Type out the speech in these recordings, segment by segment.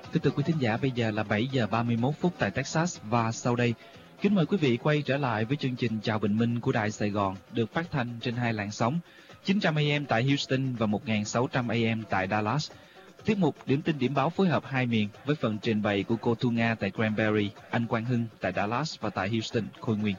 Kính thưa quý thính giả, bây giờ là 7 giờ 31 phút tại Texas và sau đây, kính mời quý vị quay trở lại với chương trình Chào Bình Minh của Đài Sài Gòn được phát thanh trên hai làn sóng 900 AM tại Houston và 1600 AM tại Dallas. Tiết mục Điểm tin điểm báo phối hợp hai miền với phần trình bày của cô Thu Nga tại Granbury, anh Quang Hưng tại Dallas và tại Houston, Khôi Nguyên.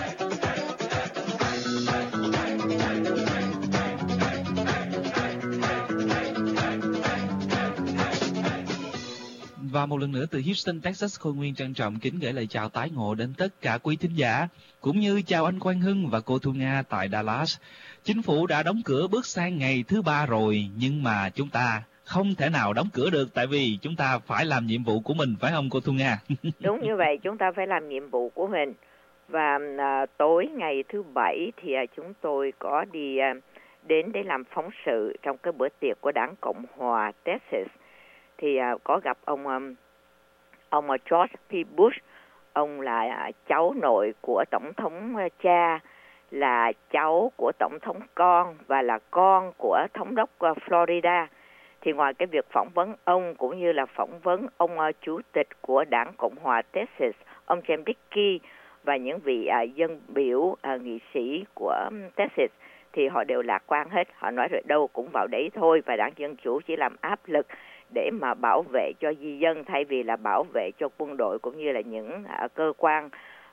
Và một lần nữa từ Houston, Texas, Khôi Nguyên trân trọng kính gửi lời chào tái ngộ đến tất cả quý thính giả, cũng như chào anh Quang Hưng và cô Thu Nga tại Dallas. Chính phủ đã đóng cửa bước sang ngày thứ 3 rồi, nhưng mà chúng ta không thể nào đóng cửa được tại vì chúng ta phải làm nhiệm vụ của mình, phải không cô Thu Nga? Đúng như vậy, chúng ta phải làm nhiệm vụ của mình. Và tối ngày thứ 7 thì chúng tôi có đi đến để làm phóng sự trong cái bữa tiệc của Đảng Cộng Hòa Texas. Thì có gặp ông George P. Bush. Ông là cháu nội của Tổng thống cha, là cháu của Tổng thống con và là con của Thống đốc Florida. Thì ngoài cái việc phỏng vấn ông cũng như là phỏng vấn ông chủ tịch của Đảng Cộng Hòa Texas, ông James Dickey và những vị dân biểu nghị sĩ của Texas, thì họ đều lạc quan hết. Họ nói rồi đâu cũng vào đấy thôi, và Đảng Dân Chủ chỉ làm áp lực để mà bảo vệ cho di dân thay vì là bảo vệ cho quân đội cũng như là những cơ quan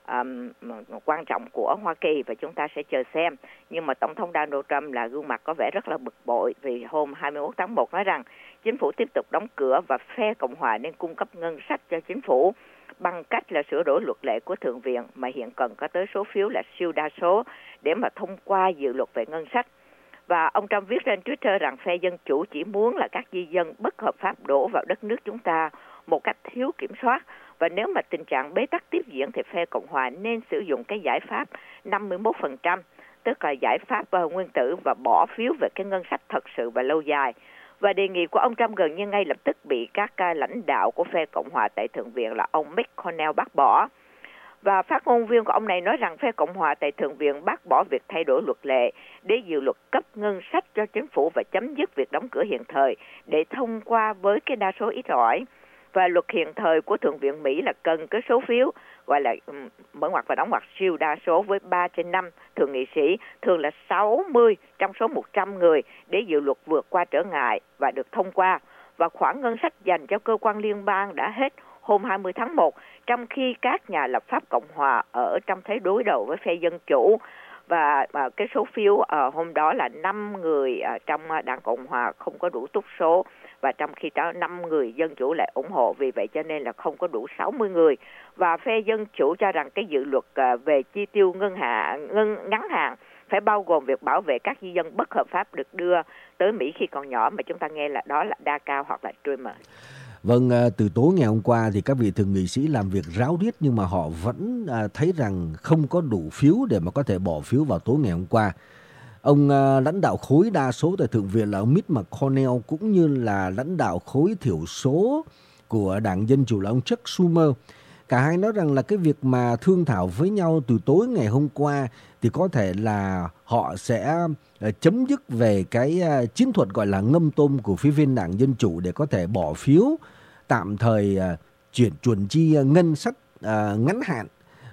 quan trọng của Hoa Kỳ, và chúng ta sẽ chờ xem. Nhưng mà Tổng thống Donald Trump là gương mặt có vẻ rất là bực bội vì hôm 21 tháng 1 nói rằng chính phủ tiếp tục đóng cửa và phe Cộng Hòa nên cung cấp ngân sách cho chính phủ bằng cách là sửa đổi luật lệ của Thượng viện mà hiện cần có tới số phiếu là siêu đa số để mà thông qua dự luật về ngân sách. Và ông Trump viết trên Twitter rằng phe Dân Chủ chỉ muốn là các di dân bất hợp pháp đổ vào đất nước chúng ta một cách thiếu kiểm soát. Và nếu mà tình trạng bế tắc tiếp diễn thì phe Cộng Hòa nên sử dụng cái giải pháp 51%, tức là giải pháp nguyên tử, và bỏ phiếu về cái ngân sách thật sự và lâu dài. Và đề nghị của ông Trump gần như ngay lập tức bị các lãnh đạo của phe Cộng Hòa tại Thượng viện là ông McConnell bác bỏ. Và phát ngôn viên của ông này nói rằng phe Cộng Hòa tại Thượng viện bác bỏ việc thay đổi luật lệ để dự luật cấp ngân sách cho chính phủ và chấm dứt việc đóng cửa hiện thời để thông qua với cái đa số ít ỏi. Và luật hiện thời của Thượng viện Mỹ là cần cái số phiếu gọi là mở ngoặc và đóng ngoặc siêu đa số với 3/5 thượng nghị sĩ, thường là 60 trong số 100 người, để dự luật vượt qua trở ngại và được thông qua. Và khoản ngân sách dành cho cơ quan liên bang đã hết hôm 20 tháng 1, trong khi các nhà lập pháp Cộng Hòa ở trong thế đối đầu với phe Dân Chủ. Và cái số phiếu hôm đó là 5 người trong Đảng Cộng Hòa không có đủ túc số, và trong khi đó 5 người Dân Chủ lại ủng hộ, vì vậy cho nên là không có đủ 60 người. Và phe Dân Chủ cho rằng cái dự luật về chi tiêu ngắn hạn phải bao gồm việc bảo vệ các di dân bất hợp pháp được đưa tới Mỹ khi còn nhỏ, mà chúng ta nghe là đó là DACA hoặc là Dreamer. Vâng, từ tối ngày hôm qua thì các vị thượng nghị sĩ làm việc ráo riết, nhưng mà họ vẫn thấy rằng không có đủ phiếu để mà có thể bỏ phiếu vào tối ngày hôm qua. Ông lãnh đạo khối đa số tại Thượng viện là ông Mitch McConnell, cũng như là lãnh đạo khối thiểu số của Đảng Dân Chủ là ông Chuck Schumer. Cả hai nói rằng là cái việc mà thương thảo với nhau từ tối ngày hôm qua thì có thể là họ sẽ chấm dứt về cái chiến thuật gọi là ngâm tôm của phía bên Đảng Dân Chủ để có thể bỏ phiếu tạm thời chuẩn chi ngân sách ngắn hạn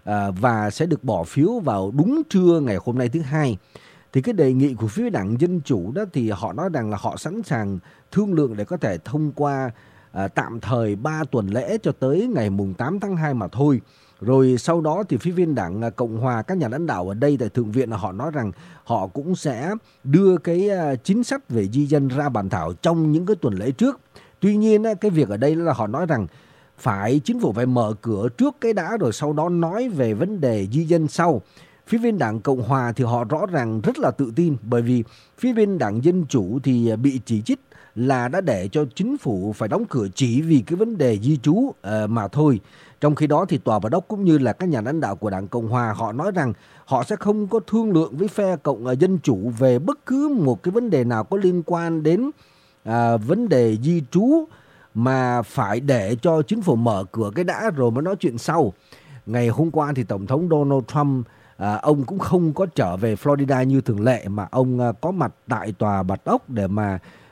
và sẽ được bỏ phiếu vào đúng trưa ngày hôm nay thứ Hai. Thì cái đề nghị của phía Đảng Dân Chủ đó thì họ nói rằng là họ sẵn sàng thương lượng để có thể thông qua tạm thời 3 tuần lễ cho tới ngày mùng 8 tháng 2 mà thôi. Rồi sau đó thì phía bên Đảng Cộng Hòa, các nhà lãnh đạo ở đây tại Thượng viện, họ nói rằng họ cũng sẽ đưa cái chính sách về di dân ra bàn thảo trong những cái tuần lễ trước. Tuy nhiên cái việc ở đây là họ nói rằng chính phủ phải mở cửa trước cái đã, rồi sau đó nói về vấn đề di dân sau. Phía bên Đảng Cộng Hòa thì họ rõ ràng rất là tự tin, bởi vì phía bên Đảng Dân Chủ thì bị chỉ trích là đã để cho chính phủ phải đóng cửa chỉ vì cái vấn đề di trú mà thôi. Trong khi đó thì Tòa Bạch Ốc cũng như là các nhà lãnh đạo của Đảng Cộng Hòa họ nói rằng họ sẽ không có thương lượng với phe Dân Chủ về bất cứ một cái vấn đề nào có liên quan đến vấn đề di trú, mà phải để cho chính phủ mở cửa cái đã rồi mới nói chuyện sau. Ngày hôm qua thì Tổng thống Donald Trump ông cũng không có trở về Florida như thường lệ, mà ông có mặt tại Tòa Bạch Ốc để mà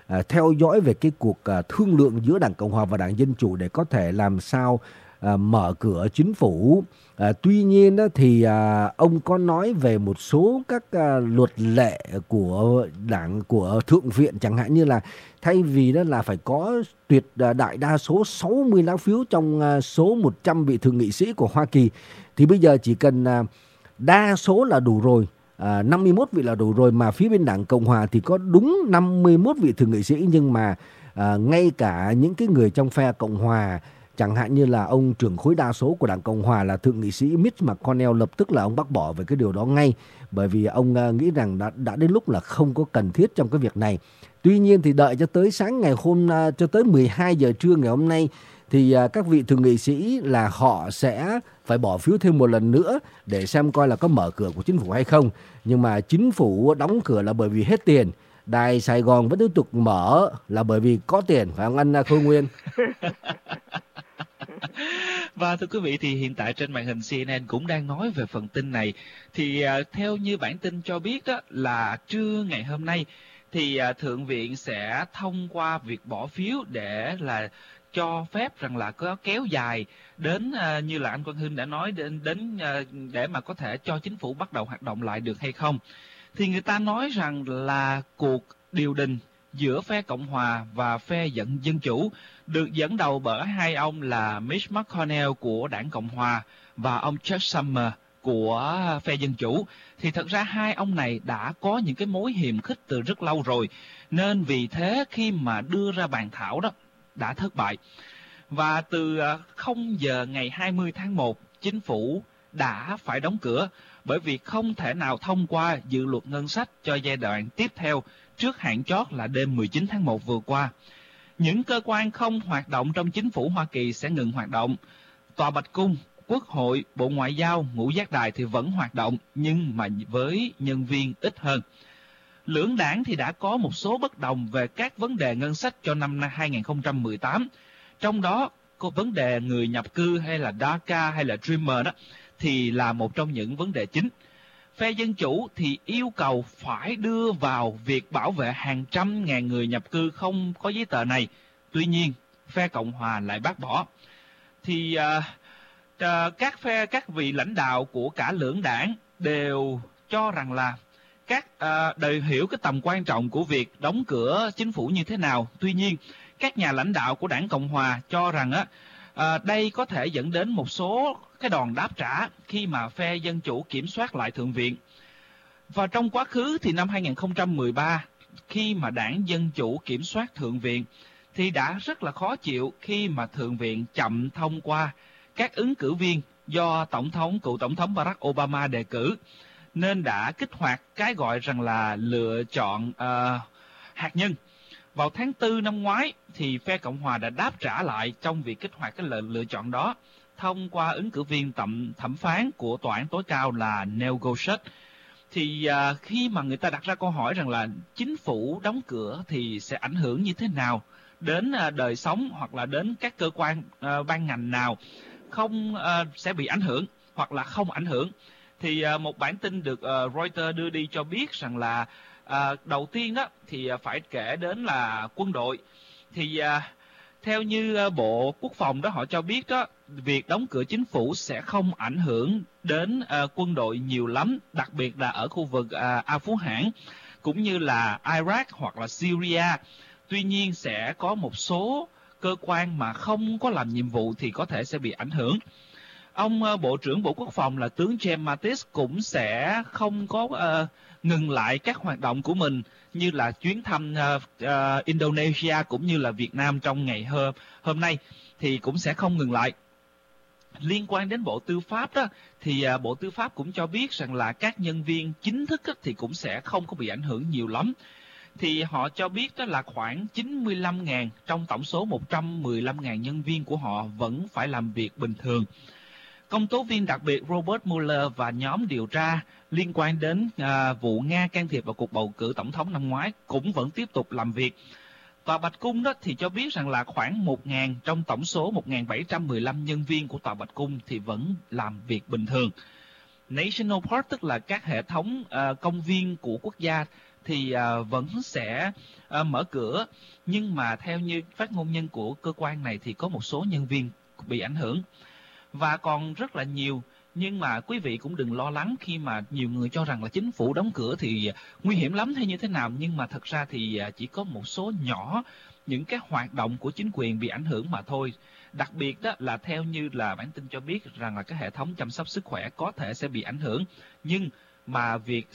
theo dõi về cái cuộc thương lượng giữa Đảng Cộng hòa và Đảng Dân Chủ để có thể làm sao mở cửa chính phủ. Tuy nhiên đó, thì ông có nói về một số các luật lệ của Thượng viện, chẳng hạn như là thay vì đó là phải có tuyệt đại đa số 60 lá phiếu trong số 100 vị thượng nghị sĩ của Hoa Kỳ, thì bây giờ chỉ cần đa số là đủ rồi. 51 vị là đủ rồi, mà phía bên Đảng Cộng hòa thì có đúng 51 vị thượng nghị sĩ, nhưng mà ngay cả những cái người trong phe Cộng hòa, chẳng hạn như là ông trưởng khối đa số của Đảng Cộng hòa là thượng nghị sĩ Mitch McConnell, lập tức là ông bác bỏ về cái điều đó ngay, bởi vì ông nghĩ rằng đã đến lúc là không có cần thiết trong cái việc này. Tuy nhiên thì đợi cho tới sáng ngày cho tới 12 giờ trưa ngày hôm nay thì các vị thượng nghị sĩ là họ sẽ phải bỏ phiếu thêm một lần nữa để xem coi là có mở cửa của chính phủ hay không. Nhưng mà chính phủ đóng cửa là bởi vì hết tiền. Đài Sài Gòn vẫn tiếp tục mở là bởi vì có tiền, phải không anh Khôi Nguyên? Và thưa quý vị, thì hiện tại trên màn hình CNN cũng đang nói về phần tin này. Thì theo như bản tin cho biết đó, là trưa ngày hôm nay thì Thượng viện sẽ thông qua việc bỏ phiếu để là cho phép rằng là có kéo dài đến như là anh Quang Hưng đã nói đến để mà có thể cho chính phủ bắt đầu hoạt động lại được hay không. Thì người ta nói rằng là cuộc điều đình giữa phe Cộng hòa và phe Dân Chủ được dẫn đầu bởi hai ông là Mitch McConnell của Đảng Cộng hòa và ông Chuck Schumer của phe Dân Chủ. Thì thật ra hai ông này đã có những cái mối hiềm khích từ rất lâu rồi, nên vì thế khi mà đưa ra bàn thảo đó đã thất bại. Và từ 0 giờ ngày 20 tháng 1, chính phủ đã phải đóng cửa bởi vì không thể nào thông qua dự luật ngân sách cho giai đoạn tiếp theo trước hạn chót là đêm 19 tháng 1 vừa qua. Những cơ quan không hoạt động trong chính phủ Hoa Kỳ sẽ ngừng hoạt động. Tòa Bạch Cung, Quốc hội, Bộ Ngoại giao, Ngũ Giác Đài thì vẫn hoạt động, nhưng mà với nhân viên ít hơn. Lưỡng đảng thì đã có một số bất đồng về các vấn đề ngân sách cho năm 2018. Trong đó có vấn đề người nhập cư hay là DACA hay là Dreamer đó thì là một trong những vấn đề chính. Phe Dân Chủ thì yêu cầu phải đưa vào việc bảo vệ hàng trăm ngàn người nhập cư không có giấy tờ này. Tuy nhiên, phe Cộng hòa lại bác bỏ. Thì các vị lãnh đạo của cả lưỡng đảng đều cho rằng là đều hiểu cái tầm quan trọng của việc đóng cửa chính phủ như thế nào. Tuy nhiên, các nhà lãnh đạo của Đảng Cộng hòa cho rằng đây có thể dẫn đến một số cái đòn đáp trả khi mà phe Dân Chủ kiểm soát lại Thượng viện. Và trong quá khứ thì năm 2013, khi mà Đảng Dân Chủ kiểm soát Thượng viện thì đã rất là khó chịu khi mà Thượng viện chậm thông qua các ứng cử viên do cựu Tổng thống Barack Obama đề cử, nên đã kích hoạt cái gọi rằng là lựa chọn hạt nhân. Vào tháng 4 năm ngoái thì phe Cộng hòa đã đáp trả lại trong việc kích hoạt cái lựa chọn đó thông qua ứng cử viên thẩm phán của tòa án tối cao là Neil Gorsuch. Thì khi mà người ta đặt ra câu hỏi rằng là chính phủ đóng cửa thì sẽ ảnh hưởng như thế nào đến đời sống hoặc là đến các cơ quan ban ngành nào không sẽ bị ảnh hưởng hoặc là không ảnh hưởng, thì một bản tin được Reuters đưa đi cho biết rằng là đầu tiên đó thì phải kể đến là quân đội. Thì theo như Bộ Quốc phòng đó họ cho biết đó, việc đóng cửa chính phủ sẽ không ảnh hưởng đến quân đội nhiều lắm, đặc biệt là ở khu vực Afghanistan cũng như là Iraq hoặc là Syria. Tuy nhiên sẽ có một số cơ quan mà không có làm nhiệm vụ thì có thể sẽ bị ảnh hưởng. Ông Bộ trưởng Bộ Quốc phòng là tướng James Mattis cũng sẽ không có ngừng lại các hoạt động của mình, như là chuyến thăm Indonesia cũng như là Việt Nam trong ngày hôm nay thì cũng sẽ không ngừng lại. Liên quan đến Bộ Tư pháp đó, thì Bộ Tư pháp cũng cho biết rằng là các nhân viên chính thức thì cũng sẽ không có bị ảnh hưởng nhiều lắm. Thì họ cho biết đó là khoảng 95.000 trong tổng số 115.000 nhân viên của họ vẫn phải làm việc bình thường. Công tố viên đặc biệt Robert Mueller và nhóm điều tra liên quan đến vụ Nga can thiệp vào cuộc bầu cử tổng thống năm ngoái cũng vẫn tiếp tục làm việc. Tòa Bạch Cung đó thì cho biết rằng là khoảng 1.000 trong tổng số 1.715 nhân viên của Tòa Bạch Cung thì vẫn làm việc bình thường. National Park, tức là các hệ thống công viên của quốc gia, thì vẫn sẽ mở cửa. Nhưng mà theo như phát ngôn nhân của cơ quan này thì có một số nhân viên bị ảnh hưởng và còn rất là nhiều. Nhưng mà quý vị cũng đừng lo lắng khi mà nhiều người cho rằng là chính phủ đóng cửa thì nguy hiểm lắm hay như thế nào. Nhưng mà thật ra thì chỉ có một số nhỏ những cái hoạt động của chính quyền bị ảnh hưởng mà thôi. Đặc biệt đó là theo như là bản tin cho biết rằng là cái hệ thống chăm sóc sức khỏe có thể sẽ bị ảnh hưởng. Nhưng mà việc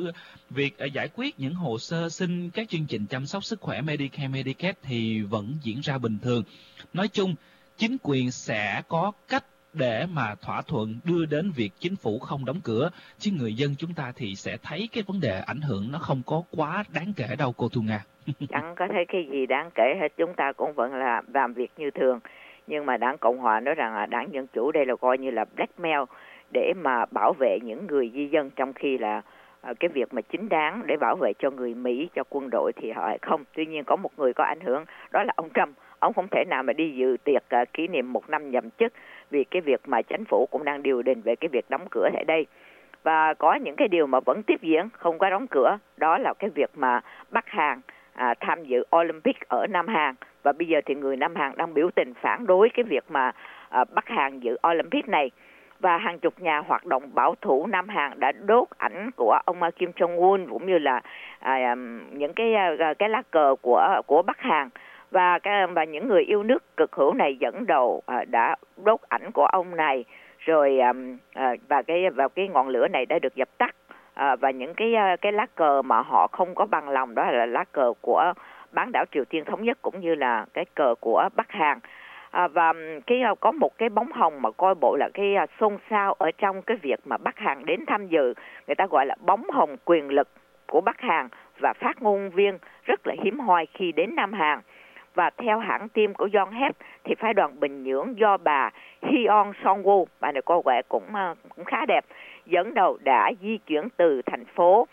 giải quyết những hồ sơ xin các chương trình chăm sóc sức khỏe Medicare, Medicaid thì vẫn diễn ra bình thường. Nói chung, chính quyền sẽ có cách để mà thỏa thuận đưa đến việc chính phủ không đóng cửa, chứ người dân chúng ta thì sẽ thấy cái vấn đề ảnh hưởng nó không có quá đáng kể đâu cô Thu Nga. Chẳng có thấy cái gì đáng kể hết, chúng ta cũng vẫn là làm việc như thường. Nhưng mà đảng Cộng Hòa nói rằng là đảng Dân Chủ đây là coi như là blackmail để mà bảo vệ những người di dân, trong khi là cái việc mà chính đáng để bảo vệ cho người Mỹ, cho quân đội thì họ lại không. Tuy nhiên có một người có ảnh hưởng, đó là ông Trump. Ông không thể nào mà đi dự tiệc kỷ niệm 1 năm nhậm chức vì cái việc mà chính phủ cũng đang điều đình về cái việc đóng cửa tại đây. Và có những cái điều mà vẫn tiếp diễn, không có đóng cửa, đó là cái việc mà Bắc Hàn tham dự Olympic ở Nam Hàn. Và bây giờ thì người Nam Hàn đang biểu tình phản đối cái việc mà Bắc Hàn dự Olympic này. Và hàng chục nhà hoạt động bảo thủ Nam Hàn đã đốt ảnh của ông Kim Jong-un cũng như là những cái lá cờ của Bắc Hàn. Và những người yêu nước cực hữu này dẫn đầu đã đốt ảnh của ông này rồi, và cái ngọn lửa này đã được dập tắt. Và những cái lá cờ mà họ không có bằng lòng, đó là lá cờ của bán đảo Triều Tiên thống nhất cũng như là cái cờ của Bắc Hàn. Và có một cái bóng hồng mà coi bộ là cái xôn xao ở trong cái việc mà Bắc Hàn đến tham dự, người ta gọi là bóng hồng quyền lực của Bắc Hàn, và phát ngôn viên rất là hiếm hoi khi đến Nam Hàn. Và theo hãng tin của Yonhap thì phái đoàn Bình Nhưỡng do bà Hyun Song-woo, bà này có vẻ cũng khá đẹp, dẫn đầu đã di chuyển từ thành phố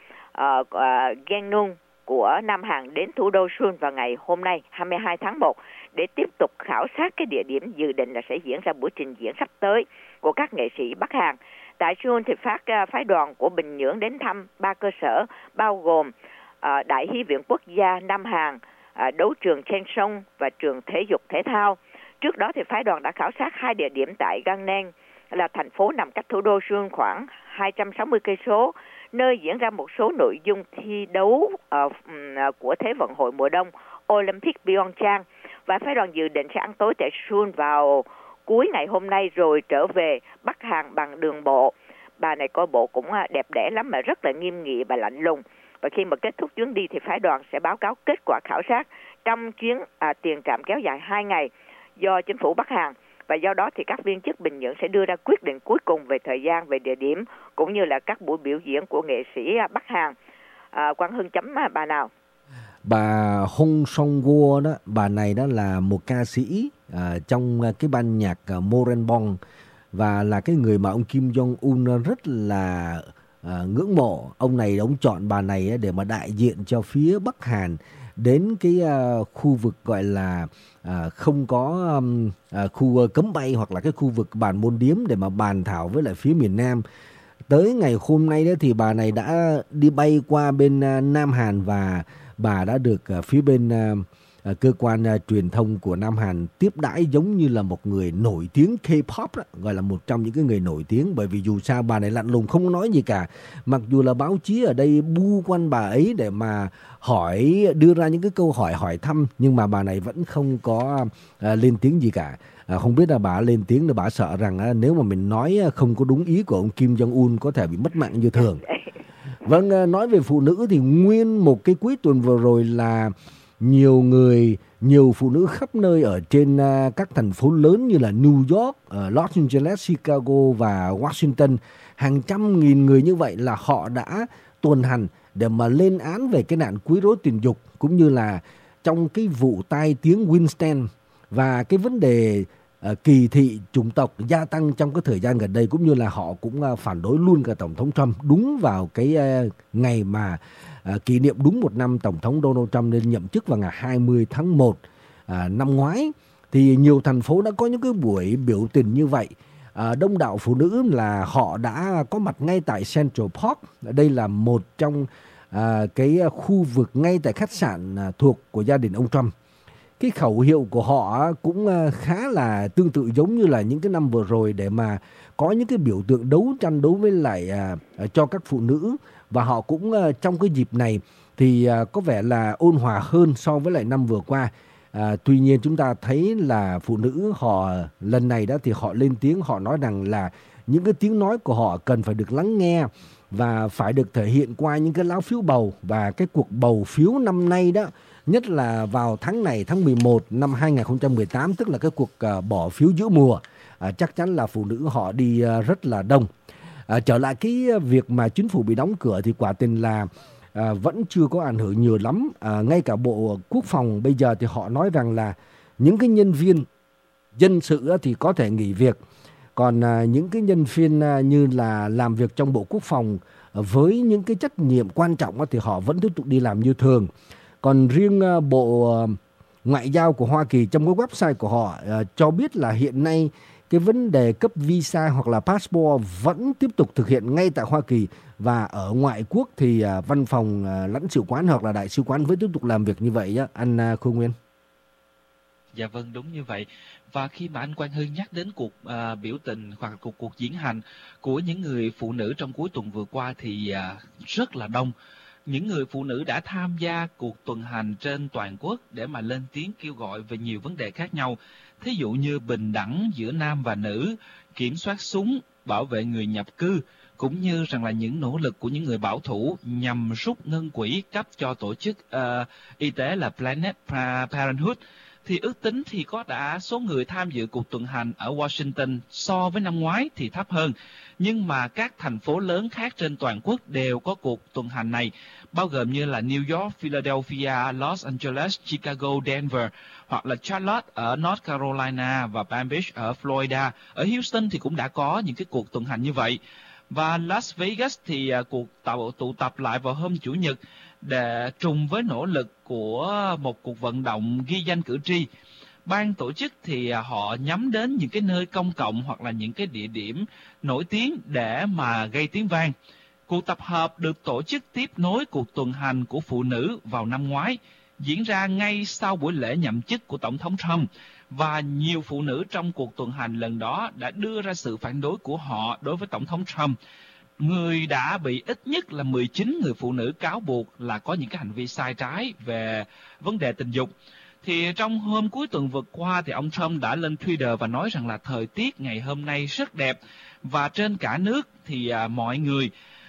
Gangneung của Nam Hàn đến thủ đô Seoul vào ngày hôm nay 22 tháng 1 để tiếp tục khảo sát cái địa điểm dự định là sẽ diễn ra buổi trình diễn sắp tới của các nghệ sĩ Bắc Hàn. Tại Seoul thì phái đoàn của Bình Nhưỡng đến thăm 3 cơ sở bao gồm Đại Hy viện Quốc gia Nam Hàn, đấu trường Chansong và trường thể dục thể thao. Trước đó thì phái đoàn đã khảo sát 2 địa điểm tại Gangneung, là thành phố nằm cách thủ đô Seoul khoảng 260 cây số, nơi diễn ra một số nội dung thi đấu của Thế vận hội mùa đông Olympic Pyeongchang. Và phái đoàn dự định sẽ ăn tối tại Seoul vào cuối ngày hôm nay rồi trở về Bắc Hàn bằng đường bộ. Bà này coi bộ cũng đẹp đẽ lắm mà rất là nghiêm nghị và lạnh lùng. Và khi mà kết thúc chuyến đi thì phái đoàn sẽ báo cáo kết quả khảo sát trong chuyến tiền trạm kéo dài 2 ngày do chính phủ Bắc Hàn. Và do đó thì các viên chức Bình Nhưỡng sẽ đưa ra quyết định cuối cùng về thời gian, về địa điểm cũng như là các buổi biểu diễn của nghệ sĩ Bắc Hàn. Quang Hưng chấm bà nào? Bà Hong Song-woo đó, bà này đó là một ca sĩ trong cái ban nhạc Moranbong và là cái người mà ông Kim Jong-un rất là ngưỡng mộ. Ông này ông chọn bà này để mà đại diện cho phía Bắc Hàn đến cái khu vực gọi là không có khu cấm bay hoặc là cái khu vực bàn môn điếm để mà bàn thảo với lại phía miền Nam. Tới ngày hôm nay đó thì bà này đã đi bay qua bên Nam Hàn và bà đã được phía bên cơ quan truyền thông của Nam Hàn tiếp đãi giống như là một người nổi tiếng K-pop đó, gọi là một trong những cái người nổi tiếng, bởi vì dù sao bà này lạnh lùng không có nói gì cả. Mặc dù là báo chí ở đây bu quanh bà ấy để mà đưa ra những cái câu hỏi thăm, nhưng mà bà này vẫn không có lên tiếng gì cả. Không biết là bà lên tiếng là bà sợ rằng nếu mà mình nói không có đúng ý của ông Kim Jong-un có thể bị mất mạng như thường. Vâng, nói về phụ nữ thì nguyên một cái cuối tuần vừa rồi là nhiều phụ nữ khắp nơi ở trên các thành phố lớn như là New York, Los Angeles, Chicago và Washington, hàng trăm nghìn người như vậy là họ đã tuần hành để mà lên án về cái nạn quấy rối tình dục cũng như là trong cái vụ tai tiếng Winston và cái vấn đề kỳ thị chủng tộc gia tăng trong cái thời gian gần đây, cũng như là họ cũng phản đối luôn cả Tổng thống Trump đúng vào cái ngày mà kỷ niệm đúng 1 năm Tổng thống Donald Trump lên nhậm chức vào ngày 20 tháng 1 năm ngoái. Thì nhiều thành phố đã có những cái buổi biểu tình như vậy. Đông đảo phụ nữ là họ đã có mặt ngay tại Central Park. Đây là một trong cái khu vực ngay tại khách sạn thuộc của gia đình ông Trump. Cái khẩu hiệu của họ cũng khá là tương tự giống như là những cái năm vừa rồi, để mà có những cái biểu tượng đấu tranh đối với lại cho các phụ nữ. Và họ cũng trong cái dịp này thì có vẻ là ôn hòa hơn so với lại năm vừa qua. Tuy nhiên chúng ta thấy là phụ nữ họ lần này đó thì họ lên tiếng, họ nói rằng là những cái tiếng nói của họ cần phải được lắng nghe và phải được thể hiện qua những cái lá phiếu bầu. Và cái cuộc bầu phiếu năm nay đó, nhất là vào tháng này, tháng 11 năm 2018, tức là cái cuộc bỏ phiếu giữa mùa, chắc chắn là phụ nữ họ đi rất là đông. Trở lại cái việc mà chính phủ bị đóng cửa thì quả tình là vẫn chưa có ảnh hưởng nhiều lắm. Ngay cả Bộ Quốc phòng bây giờ thì họ nói rằng là những cái nhân viên dân sự thì có thể nghỉ việc. Còn những cái nhân viên như là làm việc trong Bộ Quốc phòng với những cái trách nhiệm quan trọng thì họ vẫn tiếp tục đi làm như thường. Còn riêng Bộ Ngoại giao của Hoa Kỳ trong cái website của họ cho biết là hiện nay cái vấn đề cấp visa hoặc là passport vẫn tiếp tục thực hiện ngay tại Hoa Kỳ, và ở ngoại quốc thì văn phòng lãnh sự quán hoặc là đại sứ quán vẫn tiếp tục làm việc như vậy á, anh Khôi Nguyên. Dạ vâng, đúng như vậy. Và khi mà anh Quang Hưng nhắc đến cuộc biểu tình hoặc cuộc diễn hành của những người phụ nữ trong cuối tuần vừa qua thì rất là đông. Những người phụ nữ đã tham gia cuộc tuần hành trên toàn quốc để mà lên tiếng kêu gọi về nhiều vấn đề khác nhau. Thí dụ như bình đẳng giữa nam và nữ, kiểm soát súng, bảo vệ người nhập cư, cũng như rằng là những nỗ lực của những người bảo thủ nhằm rút ngân quỹ cấp cho tổ chức y tế là Planned Parenthood. Thì ước tính thì có đã số người tham dự cuộc tuần hành ở Washington so với năm ngoái thì thấp hơn. Nhưng mà các thành phố lớn khác trên toàn quốc đều có cuộc tuần hành này, bao gồm như là New York, Philadelphia, Los Angeles, Chicago, Denver, hoặc là Charlotte ở North Carolina và Palm Beach ở Florida. Ở Houston thì cũng đã có những cái cuộc tuần hành như vậy. Và Las Vegas thì cuộc tụ tập lại vào hôm Chủ nhật để trùng với nỗ lực của một cuộc vận động ghi danh cử tri. Ban tổ chức thì họ nhắm đến những cái nơi công cộng hoặc là những cái địa điểm nổi tiếng để mà gây tiếng vang. Cuộc tập hợp được tổ chức tiếp nối cuộc tuần hành của phụ nữ vào năm ngoái, diễn ra ngay sau buổi lễ nhậm chức của Tổng thống Trump. Và nhiều phụ nữ trong cuộc tuần hành lần đó đã đưa ra sự phản đối của họ đối với Tổng thống Trump. Người đã bị ít nhất là 19 người phụ nữ cáo buộc là có những cái hành vi sai trái về vấn đề tình dục. Thì trong hôm cuối tuần vừa qua thì ông Trump đã lên Twitter và nói rằng là thời tiết ngày hôm nay rất đẹp, và trên cả nước thì mọi người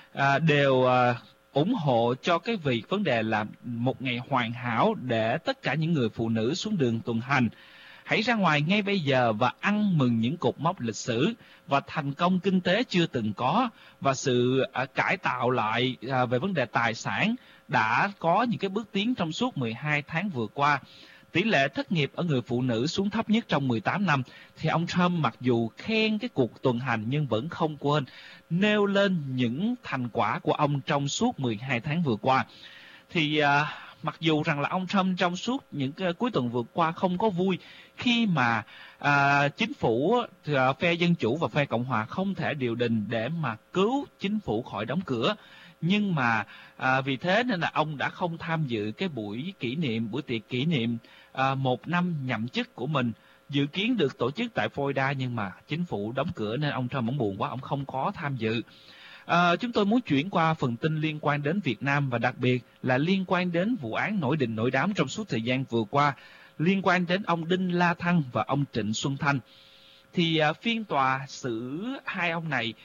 đều ủng hộ cho cái việc vấn đề là một ngày hoàn hảo để tất cả những người phụ nữ xuống đường tuần hành. Hãy ra ngoài ngay bây giờ và ăn mừng những cột mốc lịch sử và thành công kinh tế chưa từng có, và sự cải tạo lại về vấn đề tài sản đã có những cái bước tiến trong suốt 12 tháng vừa qua. Tỷ lệ thất nghiệp ở người phụ nữ xuống thấp nhất trong 18 năm. Thì ông Trump mặc dù khen cái cuộc tuần hành nhưng vẫn không quên nêu lên những thành quả của ông trong suốt 12 tháng vừa qua. Thì mặc dù rằng là ông Trump trong suốt những cái cuối tuần vừa qua không có vui khi mà chính phủ phe Dân Chủ và phe Cộng Hòa không thể điều đình để mà cứu chính phủ khỏi đóng cửa. Nhưng mà vì thế nên là ông đã không tham dự cái buổi tiệc kỷ niệm 1 năm nhậm chức của mình, dự kiến được tổ chức tại Florida, nhưng mà chính phủ đóng cửa nên ông Trump buồn quá, ông không có tham dự. Chúng tôi muốn chuyển qua phần tin liên quan đến Việt Nam, và đặc biệt là liên quan đến vụ án nổi đình nổi đám trong suốt thời gian vừa qua, liên quan đến ông Đinh La Thăng và ông Trịnh Xuân Thanh. Thì phiên tòa xử hai ông này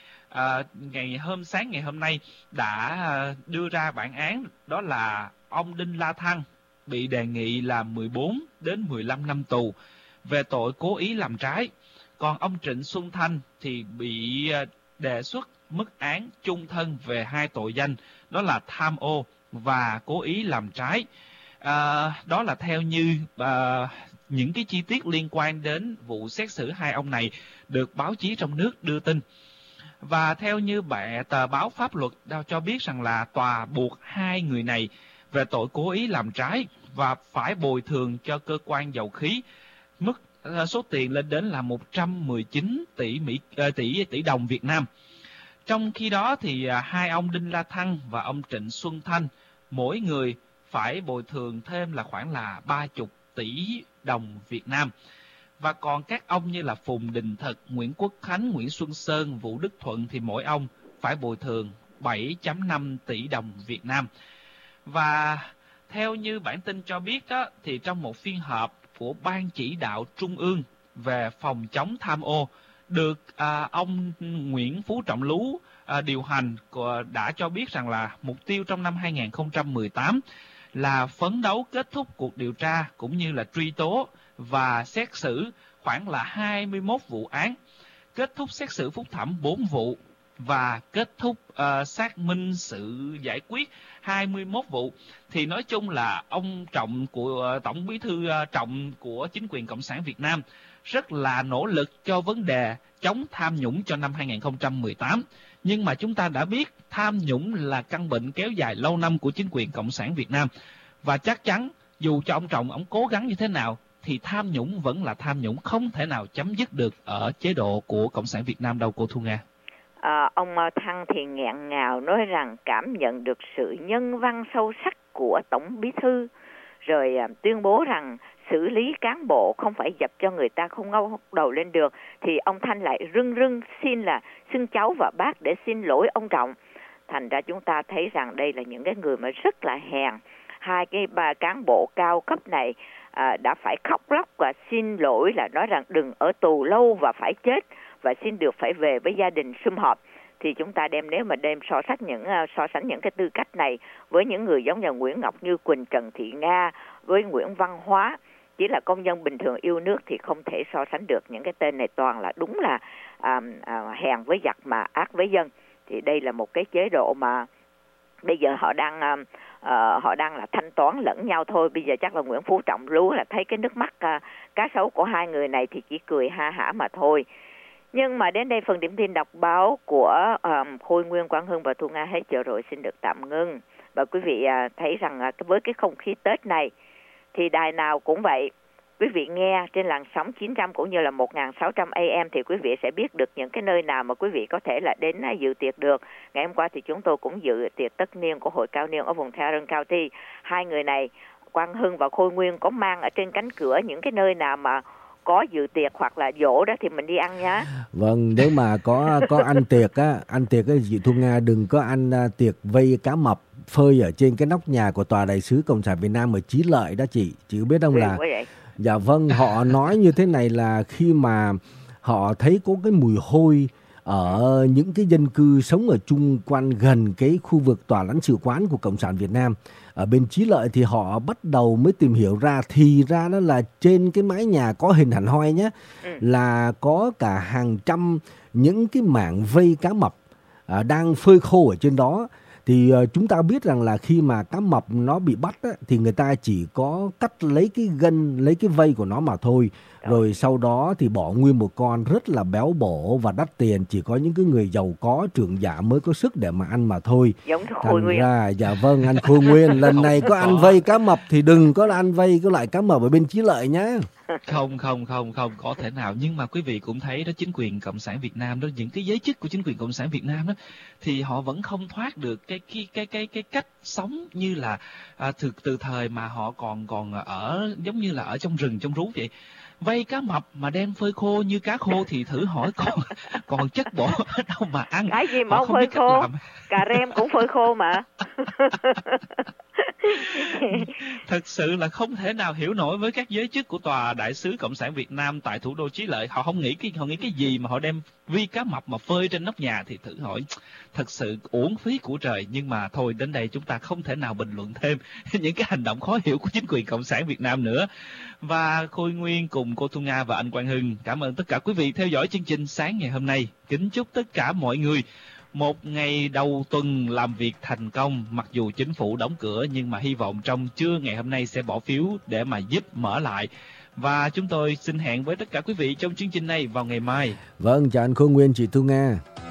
sáng ngày hôm nay đã đưa ra bản án, đó là ông Đinh La Thăng bị đề nghị là 14 đến 15 năm tù về tội cố ý làm trái. Còn ông Trịnh Xuân Thanh thì bị đề xuất mức án chung thân về hai tội danh, đó là tham ô và cố ý làm trái. Đó là theo như những cái chi tiết liên quan đến vụ xét xử hai ông này được báo chí trong nước đưa tin. Và theo như tờ báo Pháp Luật cho biết rằng là tòa buộc hai người này về tội cố ý làm trái và phải bồi thường cho cơ quan dầu khí mức số tiền lên đến là 119 tỷ đồng Việt Nam. Trong khi đó thì hai ông Đinh La Thăng và ông Trịnh Xuân Thanh mỗi người phải bồi thường thêm là khoảng là 30 tỷ đồng Việt Nam. Và còn các ông như là Phùng Đình Thực, Nguyễn Quốc Khánh, Nguyễn Xuân Sơn, Vũ Đức Thuận thì mỗi ông phải bồi thường 7,5 tỷ đồng Việt Nam. Và theo như bản tin cho biết đó, thì trong một phiên họp của Ban Chỉ đạo Trung ương về phòng chống tham ô được ông Nguyễn Phú Trọng Lú điều hành đã cho biết rằng là mục tiêu trong năm 2018 là phấn đấu kết thúc cuộc điều tra cũng như là truy tố và xét xử khoảng là 21 vụ án, kết thúc xét xử phúc thẩm 4 vụ và kết thúc xác minh sự giải quyết 21 vụ. Thì nói chung là ông Trọng của Tổng Bí thư Trọng của chính quyền Cộng sản Việt Nam rất là nỗ lực cho vấn đề chống tham nhũng cho năm 2018. Nhưng mà chúng ta đã biết tham nhũng là căn bệnh kéo dài lâu năm của chính quyền Cộng sản Việt Nam. Và chắc chắn dù cho ông Trọng ông cố gắng như thế nào thì tham nhũng vẫn là tham nhũng, không thể nào chấm dứt được ở chế độ của Cộng sản Việt Nam đâu cô Thu Nga. Ông Thăng thì nghẹn ngào nói rằng cảm nhận được sự nhân văn sâu sắc của Tổng Bí thư, rồi tuyên bố rằng xử lý cán bộ không phải dập cho người ta không ngóc đầu lên được. Thì ông Thanh lại rưng xin cháu và bác để xin lỗi ông Trọng. Thành ra chúng ta thấy rằng đây là những cái người mà rất là hèn. Hai cái cán bộ cao cấp này đã phải khóc lóc và xin lỗi, là nói rằng đừng ở tù lâu và phải chết, và xin được phải về với gia đình sum họp. Thì chúng ta nếu mà so sánh những cái tư cách này với những người giống như Nguyễn Ngọc Như Quỳnh, Trần Thị Nga với Nguyễn Văn Hóa, chỉ là công dân bình thường yêu nước, thì không thể so sánh được. Những cái tên này toàn là đúng là hèn với giặc mà ác với dân. Thì đây là một cái chế độ mà bây giờ họ đang là thanh toán lẫn nhau thôi. Bây giờ chắc là Nguyễn Phú Trọng Lú là thấy cái nước mắt cá sấu của hai người này thì chỉ cười ha hả mà thôi. Nhưng mà đến đây phần điểm tin đọc báo của Khôi Nguyên, Quang Hưng và Thu Nga hết giờ rồi, xin được tạm ngưng. Và quý vị thấy rằng với cái không khí Tết này thì đài nào cũng vậy. Quý vị nghe trên làn sóng 900 cũng như là 1600 AM thì quý vị sẽ biết được những cái nơi nào mà quý vị có thể là đến dự tiệc được. Ngày hôm qua thì chúng tôi cũng dự tiệc tất niên của Hội Cao Niên ở vùng Tarrant County. Hai người này, Quang Hưng và Khôi Nguyên, có mang ở trên cánh cửa những cái nơi nào mà có dự tiệc hoặc là giỗ đó thì mình đi ăn nhá. Vâng, nếu mà có ăn tiệc chị Thu Nga đừng có ăn tiệc vây cá mập phơi ở trên cái nóc nhà của Tòa Đại sứ Cộng sản Việt Nam ở Chí Lợi đó chị biết không? Là dạ vâng, họ nói như thế này là khi mà họ thấy có cái mùi hôi ở những cái dân cư sống ở chung quanh gần cái khu vực tòa lãnh sự quán của Cộng sản Việt Nam ở bên Chí Lợi, thì họ bắt đầu mới tìm hiểu ra, thì ra đó là trên cái mái nhà có hình hẳn hoi nhé, là có cả hàng trăm những cái mảng vây cá mập đang phơi khô ở trên đó. Thì chúng ta biết rằng là khi mà cá mập nó bị bắt á, thì người ta chỉ có cắt lấy cái gân, lấy cái vây của nó mà thôi. Rồi sau đó thì bỏ nguyên một con rất là béo bổ và đắt tiền. Chỉ có những cái người giàu có, trưởng giả mới có sức để mà ăn mà thôi. Giống Khôi Nguyên. Dạ vâng, anh Khôi Nguyên lần này có ăn vây cá mập thì đừng có là ăn vây cái loại cá mập ở bên Chí Lợi nhá. Không có thể nào. Nhưng mà quý vị cũng thấy đó, chính quyền Cộng sản Việt Nam đó, những cái giới chức của chính quyền Cộng sản Việt Nam đó, thì họ vẫn không thoát được cái cách sống như là từ thời mà họ còn ở giống như là ở trong rừng trong rú vậy. Vây cá mập mà đem phơi khô như cá khô thì thử hỏi còn chất bổ ở đâu mà ăn. Cái gì mà không phơi khô? Cà rem cũng phơi khô mà. Thật sự là không thể nào hiểu nổi với các giới chức của Tòa Đại sứ Cộng sản Việt Nam tại thủ đô Chí Lợi. Họ không nghĩ cái gì mà họ đem vi cá mập mà phơi trên nóc nhà, thì thử hỏi thật sự uổng phí của trời. Nhưng mà thôi, đến đây chúng ta không thể nào bình luận thêm những cái hành động khó hiểu của chính quyền Cộng sản Việt Nam nữa. Và Khôi Nguyên cùng cô Thu Nga và anh Quang Hưng cảm ơn tất cả quý vị theo dõi chương trình sáng ngày hôm nay. Kính chúc tất cả mọi người một ngày đầu tuần làm việc thành công. Mặc dù chính phủ đóng cửa, nhưng mà hy vọng trong trưa ngày hôm nay sẽ bỏ phiếu để mà giúp mở lại. Và chúng tôi xin hẹn với tất cả quý vị trong chương trình này vào ngày mai. Vâng, chào anh Khôi Nguyên, chị Thu Nga.